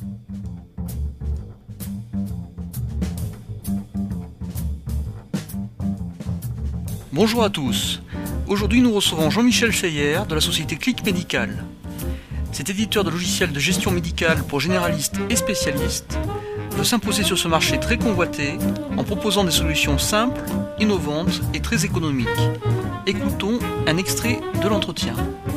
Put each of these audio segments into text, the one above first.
Bonjour à tous. Aujourd'hui, nous recevons Jean-Michel Seyer de la société Click Médical. Cet éditeur de logiciels de gestion médicale pour généralistes et spécialistes veut s'imposer sur ce marché très convoité en proposant des solutions simples, innovantes et très économiques. Écoutons un extrait de l'entretien.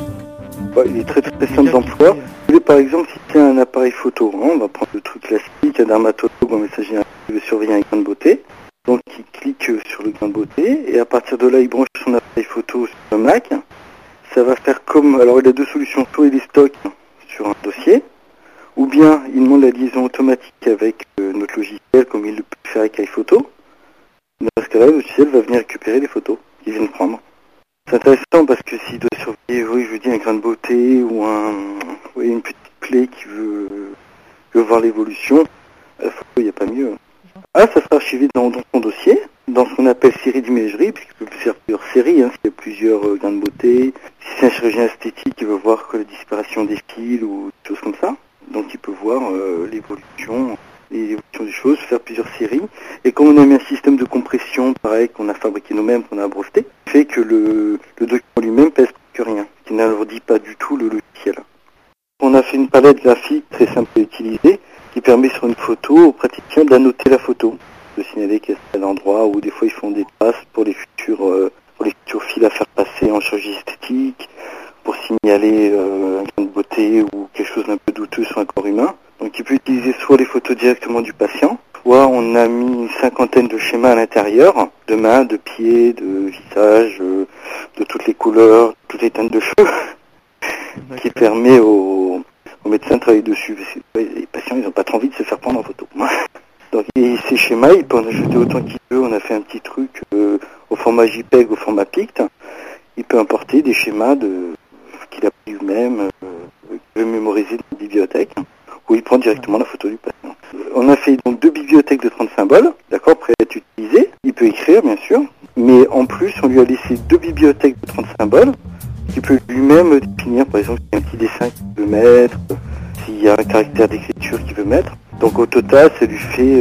Il est très simple d'emploi. Par exemple, si c'est un appareil photo, on va prendre le truc classique, un dermatologue ou un messager qui veut surveiller un grain de beauté. Donc il clique sur le grain de beauté et à partir de là il branche son appareil photo sur le Mac. Ça va faire comme... Alors il a deux solutions, soit il les stocke sur un dossier, ou bien il demande la liaison automatique avec notre logiciel comme il le peut faire avec iPhoto. Dans ce cas-là, le logiciel va venir récupérer les photos qu'il vient de prendre. C'est intéressant parce que s'il doit surveiller, oui, je veux dire, un grain de beauté ou une petite plaie qui veut voir l'évolution, à la photo, il n'y a pas mieux. Ça sera archivé dans son dossier, dans ce qu'on appelle série d'imagerie, puisqu'il peut faire plusieurs séries, s'il y a plusieurs grains de beauté. Si c'est un chirurgien esthétique, il veut voir que la disparition des fils ou des choses comme ça. Donc il peut voir l'évolution des choses, faire plusieurs séries. Et comme on a mis un système de compression, pareil, qu'on a fabriqué nous-mêmes, qu'on a breveté, fait que le document lui-même pèse que rien, qui n'alourdit pas du tout le logiciel. On a fait une palette graphique très simple à utiliser, qui permet sur une photo aux praticiens d'annoter la photo, de signaler qu'à tel endroit, où des fois ils font des traces pour les futurs fils à faire passer en chirurgie esthétique, pour signaler un grain de beauté ou quelque chose d'un peu douteux sur un corps humain. Donc il peut utiliser soit les photos directement du patient, soit on a mis une 50aine de schémas à l'intérieur, de mains, de pieds, de visage, de toutes les couleurs, toutes les teintes de cheveux, qui permet aux médecins de travailler dessus. Les patients, ils n'ont pas trop envie de se faire prendre en photo. Donc, et ces schémas, il peut en ajouter autant qu'il veut. On a fait un petit truc au format JPEG, au format PICT. Il peut importer des schémas qu'il a pris lui-même, qu'il veut mémoriser dans la bibliothèque, où il prend directement la photo du patient. On a fait donc 2 bibliothèques de 30 symboles, d'accord, prêtes à être utilisées. Il peut écrire, bien sûr, mais en plus, on lui a laissé 2 bibliothèques de 30 symboles, qui peut lui-même définir, par exemple, s'il y a un petit dessin qu'il veut mettre, s'il y a un caractère d'écriture qu'il veut mettre. Donc au total, ça lui fait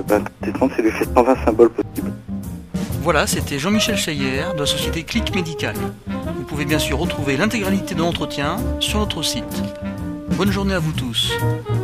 120 symboles possibles. Voilà, c'était Jean-Michel Seyer de la société Click Médical. Vous pouvez bien sûr retrouver l'intégralité de l'entretien sur notre site. Bonne journée à vous tous.